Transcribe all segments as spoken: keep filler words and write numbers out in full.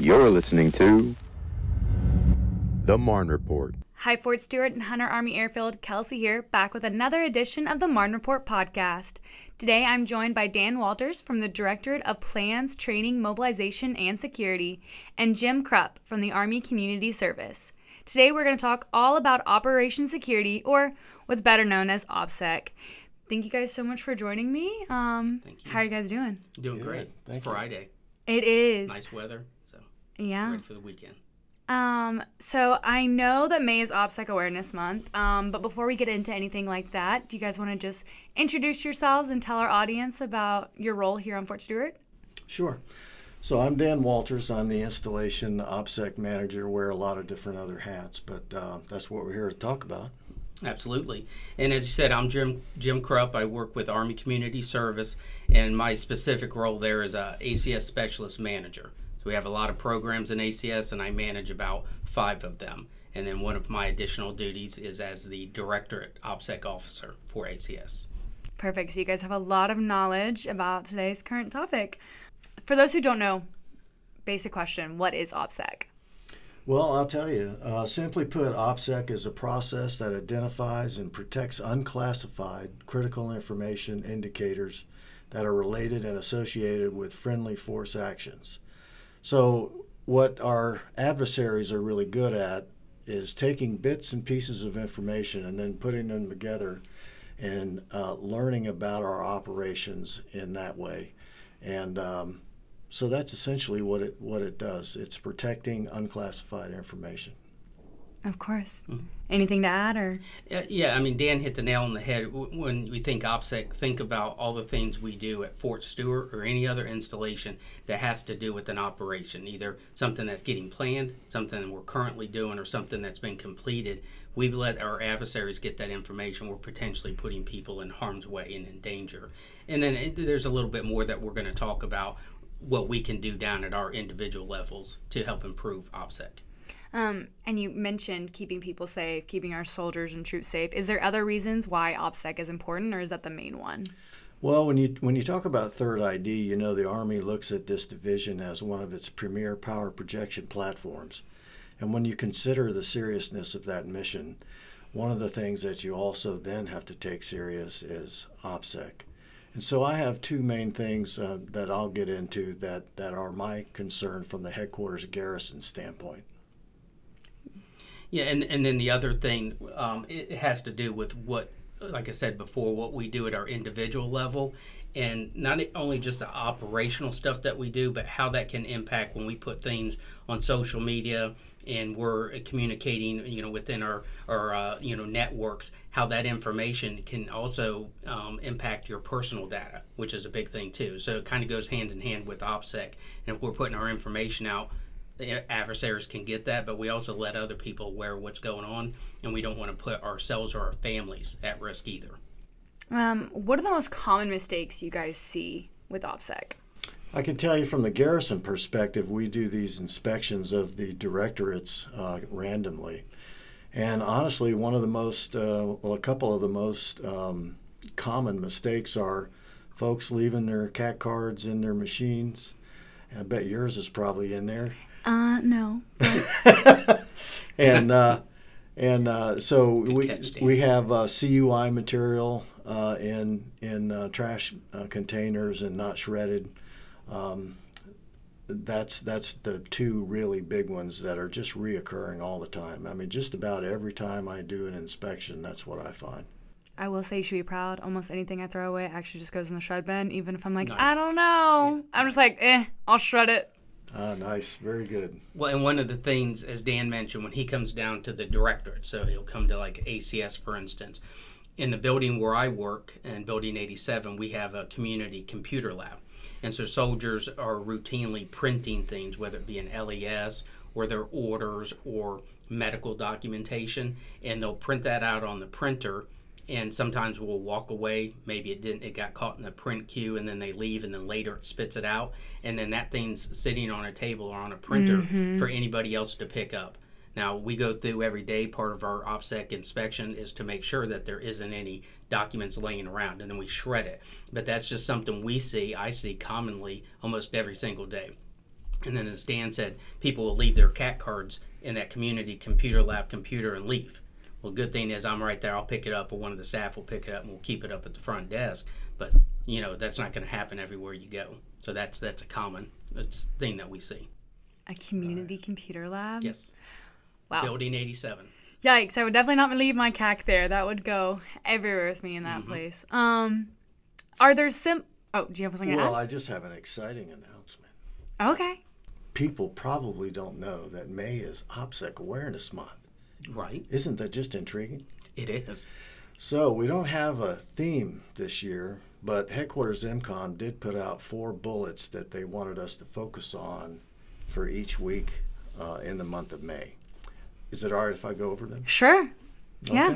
You're listening to The Marne Report. Hi, Fort Stewart and Hunter Army Airfield. Kelsey here, back with another edition of the Marne Report podcast. Today, I'm joined by Dan Walters from the Directorate of Plans, Training, Mobilization, and Security, and Jim Krupp from the Army Community Service. Today, we're going to talk all about Operation Security, or what's better known as OPSEC. Thank you guys so much for joining me. Um, Thank you. How are you guys doing? Doing Yeah, great. thank It's you. Friday. It is. Nice weather. So Yeah. ready for the weekend. Um, so I know that May is OPSEC Awareness Month, um, but before we get into anything like that, do you guys want to just introduce yourselves and tell our audience about your role here on Fort Stewart? Sure. So I'm Dan Walters. I'm the installation OPSEC manager, wear a lot of different other hats, but uh, that's what we're here to talk about. Absolutely. And as you said, I'm Jim Jim Krupp. I work with Army Community Service, and my specific role there is a A C S Specialist Manager. So we have a lot of programs in A C S, and I manage about five of them. And then one of my additional duties is as the Directorate OPSEC Officer for A C S. Perfect. So you guys have a lot of knowledge about today's current topic. For those who don't know, basic question, what is OPSEC? Well, I'll tell you, uh, simply put, OPSEC is a process that identifies and protects unclassified critical information indicators that are related and associated with friendly force actions. So what our adversaries are really good at is taking bits and pieces of information and then putting them together and uh, learning about our operations in that way. And um, so that's essentially what it what it does. It's protecting unclassified information. Of course. Mhm. Anything to add, or? Uh, yeah, I mean, Dan hit the nail on the head. W- When we think OPSEC, think about all the things we do at Fort Stewart or any other installation that has to do with an operation, either something that's getting planned, something we're currently doing, or something that's been completed. We let our adversaries get that information. We're potentially putting people in harm's way and in danger. And then it, there's a little bit more that we're going to talk about what we can do down at our individual levels to help improve OPSEC. Um, and you mentioned keeping people safe, keeping our soldiers and troops safe. Is there other reasons why OPSEC is important, or is that the main one? Well, when you when you talk about Third I D, you know the Army looks at this division as one of its premier power projection platforms. And when you consider the seriousness of that mission, one of the things that you also then have to take serious is OPSEC. And so I have two main things uh, that I'll get into that, that are my concern from the headquarters garrison standpoint. Yeah, and, and then the other thing, um, it has to do with what, like I said before, what we do at our individual level, and not only just the operational stuff that we do, but how that can impact when we put things on social media and we're communicating, you know, within our, our uh, you know, networks, how that information can also um, impact your personal data, which is a big thing too. So it kind of goes hand in hand with OPSEC. And if we're putting our information out, the adversaries can get that, but we also let other people aware of what's going on, and we don't want to put ourselves or our families at risk either. Um, what are the most common mistakes you guys see with OPSEC? I can tell you from the garrison perspective, we do these inspections of the directorates uh, randomly. And honestly, one of the most, uh, well, a couple of the most um, common mistakes are folks leaving their C A C cards in their machines. I bet yours is probably in there. Uh, no. and uh, and uh, so Good we catch, Dan. we have uh, C U I material uh, in in uh, trash uh, containers and not shredded. Um, that's that's the two really big ones that are just reoccurring all the time. I mean, just about every time I do an inspection, that's what I find. I will say you should be proud. Almost anything I throw away actually just goes in the shred bin, even if I'm like, Nice. I don't know. I'm just like, eh, I'll shred it. Ah, nice, very good. Well, and one of the things, as Dan mentioned, when he comes down to the directorate, so he'll come to like A C S, for instance, in the building where I work, in Building eighty-seven, we have a community computer lab. And so soldiers are routinely printing things, whether it be an L E S or their orders or medical documentation, and they'll print that out on the printer. And sometimes we'll walk away, maybe it didn't, it got caught in the print queue, and then they leave, and then later it spits it out, and then that thing's sitting on a table or on a printer Mm-hmm. for anybody else to pick up. Now, we go through every day, part of our OPSEC inspection is to make sure that there isn't any documents laying around, and then we shred it. But that's just something we see, I see commonly almost every single day. And then, as Dan said, people will leave their C A C cards in that community computer lab computer and leave. Well, good thing is I'm right there. I'll pick it up, or one of the staff will pick it up, and we'll keep it up at the front desk. But, you know, that's not going to happen everywhere you go. So that's that's a common that's thing that we see. A community right. computer lab? Yes. Wow. Building eighty-seven. Yikes. I would definitely not leave my C A C there. That would go everywhere with me in that mm-hmm. place. Um, Are there sim... Oh, do you have something to add? Well, I just have an exciting announcement. Okay. People probably don't know that May is OPSEC Awareness Month. Right. Isn't that just intriguing? It is. So we don't have a theme this year, but Headquarters M COM did put out four bullets that they wanted us to focus on for each week uh, in the month of May. Is it all right if I go over them? Sure. Okay. Yeah.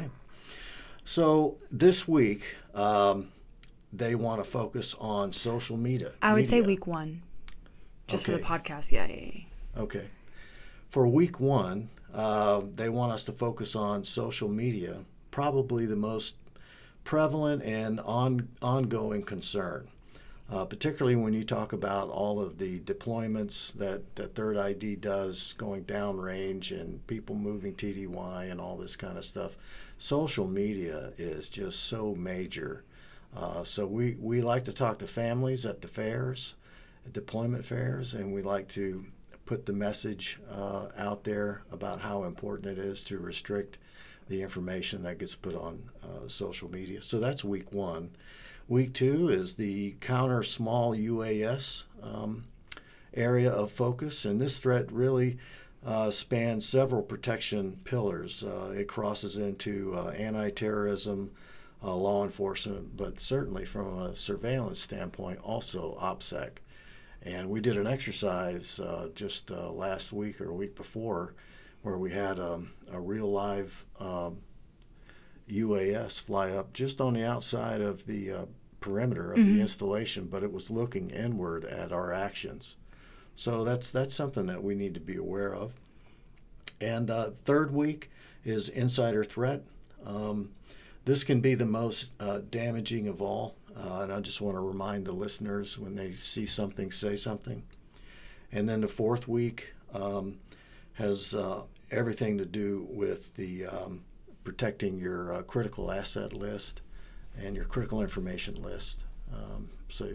So this week, um, they want to focus on social media. I would media. say week one. Just okay. for the podcast. Yeah, yeah, yeah. Okay. For week one, uh, they want us to focus on social media, probably the most prevalent and on, ongoing concern, uh, particularly when you talk about all of the deployments that, that Third I D does going downrange and people moving T D Y and all this kind of stuff. Social media is just so major. Uh, so we, we like to talk to families at the fairs, at deployment fairs, and we like to put the message uh, out there about how important it is to restrict the information that gets put on uh, social media. So that's week one. Week two is the counter small U A S um, area of focus, and this threat really uh, spans several protection pillars. Uh, it crosses into uh, anti-terrorism, uh, law enforcement, but certainly from a surveillance standpoint, also OPSEC. And we did an exercise uh, just uh, last week or a week before where we had um, a real live um, U A S fly up just on the outside of the uh, perimeter of mm-hmm. the installation, but it was looking inward at our actions. So that's that's something that we need to be aware of. And uh, third week is insider threat. Um, this can be the most uh, damaging of all. Uh, and I just want to remind the listeners when they see something, say something. And then the fourth week um, has uh, everything to do with the um, protecting your uh, critical asset list and your critical information list. Um, so,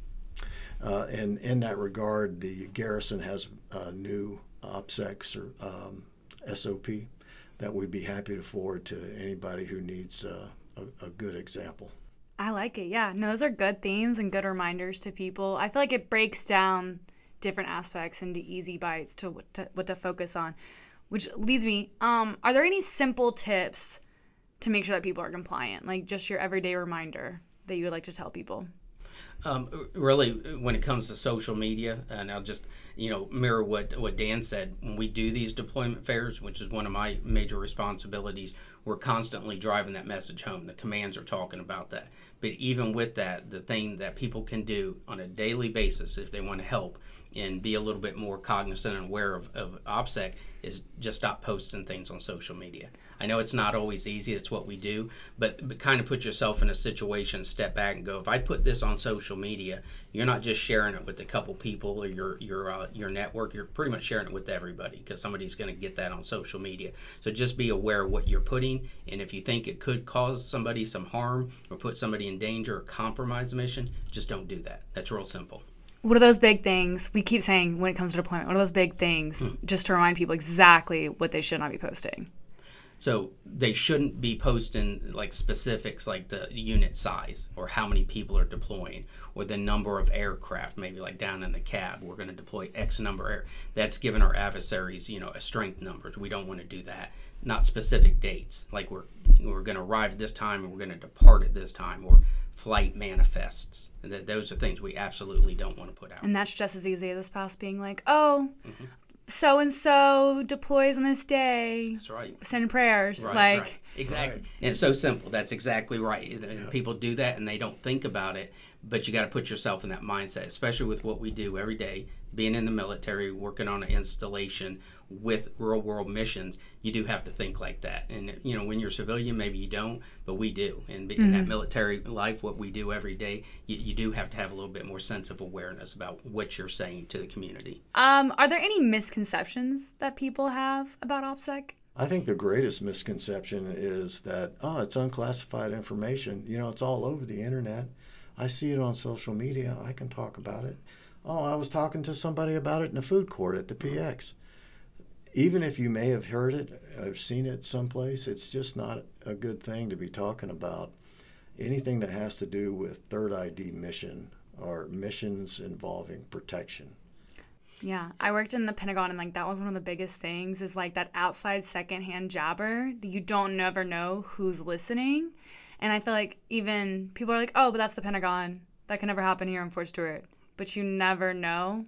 uh, and in that regard, the Garrison has a new OPSEC or um, S O P that we'd be happy to forward to anybody who needs uh, a, a good example. I like it, yeah. No, those are good themes and good reminders to people. I feel like it breaks down different aspects into easy bites to what to, what to focus on, which leads me, um, are there any simple tips to make sure that people are compliant, like just your everyday reminder that you would like to tell people? Um, really, when it comes to social media, and I'll just, you know, mirror what, what Dan said, when we do these deployment fairs, which is one of my major responsibilities, we're constantly driving that message home. The commands are talking about that. But even with that, the thing that people can do on a daily basis if they want to help and be a little bit more cognizant and aware of, of OPSEC is just stop posting things on social media. I know it's not always easy, it's what we do, but, but kind of put yourself in a situation, step back and go, if I put this on social media, you're not just sharing it with a couple people or your your uh, your network, you're pretty much sharing it with everybody because somebody's going to get that on social media. So just be aware of what you're putting, and if you think it could cause somebody some harm or put somebody in danger or compromise the mission, just don't do that. That's real simple. What are those big things we keep saying when it comes to deployment? What are those big things hmm. just to remind people exactly what they should not be posting? So they shouldn't be posting like specifics like the unit size or how many people are deploying or the number of aircraft, maybe like down in the cab, we're going to deploy X number of air. That's giving our adversaries, you know, a strength numbers. We don't want to do that. Not specific dates, like we're we're going to arrive at this time and we're going to depart at this time, or flight manifests. And that those are things we absolutely don't want to put out. And that's just as easy as a spouse being like, oh, mm-hmm. so-and-so deploys on this day. That's right. Send prayers. Right, like, right. Exactly. Right. And it's so simple. That's exactly right. And Yeah. people do that and they don't think about it, but you got to put yourself in that mindset, especially with what we do every day, being in the military, working on an installation with real world missions. You do have to think like that. And, you know, when you're a civilian, maybe you don't, but we do. And in Mm-hmm. that military life, what we do every day, you, you do have to have a little bit more sense of awareness about what you're saying to the community. Um, are there any misconceptions that people have about OPSEC? I think the greatest misconception is that, oh, it's unclassified information. You know, it's all over the internet. I see it on social media. I can talk about it. Oh, I was talking to somebody about it in a food court at the P X. Even if you may have heard it or seen it someplace, it's just not a good thing to be talking about anything that has to do with Third I D mission or missions involving protection. Yeah, I worked in the Pentagon, and like that was one of the biggest things is like that outside secondhand jabber. You don't never know who's listening, and I feel like even people are like, "Oh, but that's the Pentagon. That can never happen here in Fort Stewart." But you never know.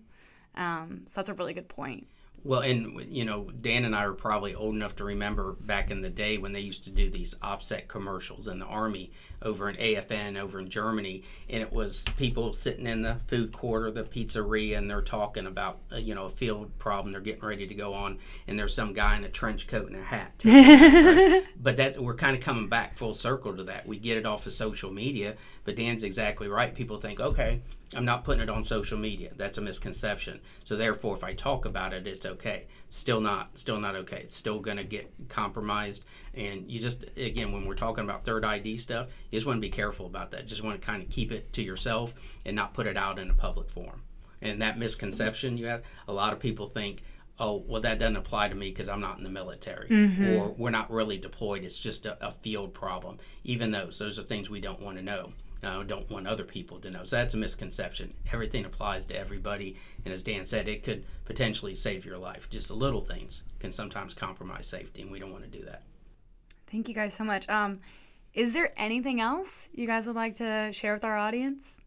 Um, so that's a really good point. Well, and, you know, Dan and I are probably old enough to remember back in the day when they used to do these OPSEC commercials in the Army over in A F N over in Germany, and it was people sitting in the food court or the pizzeria, and they're talking about, uh, you know, a field problem they're getting ready to go on, and there's some guy in a trench coat and a hat. Right? But that's, we're kind of coming back full circle to that. We get it off of social media, but Dan's exactly right. People think, okay, I'm not putting it on social media. That's a misconception. So therefore, if I talk about it, it's okay. Still not, still not okay. It's still going to get compromised. And you just, again, when we're talking about Third I D stuff, you just want to be careful about that. Just want to kind of keep it to yourself and not put it out in a public forum. And that misconception you have, a lot of people think, oh, well, that doesn't apply to me because I'm not in the military, Mm-hmm. or we're not really deployed. It's just a, a field problem. Even those, those are things we don't want to know. I don't want other people to know. So that's a misconception. Everything applies to everybody. And as Dan said, it could potentially save your life. Just the little things can sometimes compromise safety, and we don't want to do that. Thank you guys so much. Um, is there anything else you guys would like to share with our audience?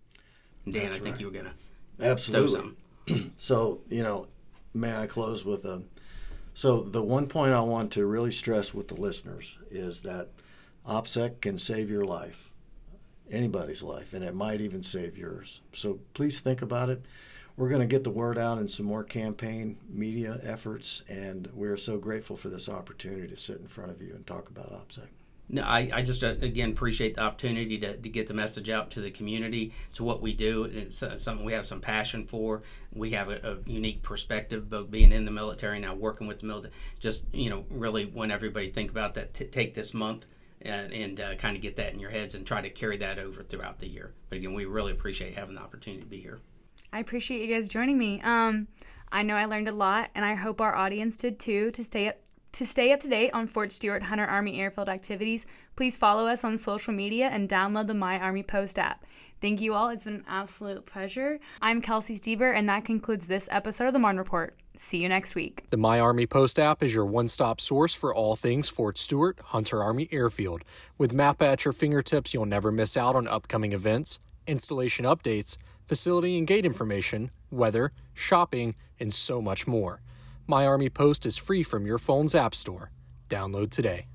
Dan, That's I think right. you were going to throw Absolutely. something. So, you know, may I close with a... So the one point I want to really stress with the listeners is that OPSEC can save your life, anybody's life, and it might even save yours. So please think about it. We're going to get the word out in some more campaign media efforts, and we're so grateful for this opportunity to sit in front of you and talk about OPSEC. No, I, I just, uh, again, appreciate the opportunity to, to get the message out to the community, to what we do. It's uh, something we have some passion for. We have a, a unique perspective, both being in the military now, working with the military. Just, you know, really want everybody to think about that, t- take this month and, and uh, kind of get that in your heads and try to carry that over throughout the year. But again, we really appreciate having the opportunity to be here. I appreciate you guys joining me. Um, I know I learned a lot, and I hope our audience did too. To stay up to stay up to date on Fort Stewart Hunter Army Airfield activities, please follow us on social media and download the My Army Post app. Thank you all. It's been an absolute pleasure. I'm Kelsey Stieber, and that concludes this episode of the Martin Report. See you next week. The My Army Post app is your one-stop source for all things Fort Stewart Hunter Army Airfield. With map at your fingertips, you'll never miss out on upcoming events, installation updates, facility and gate information, weather, shopping, and so much more. My Army Post is free from your phone's app store. Download today.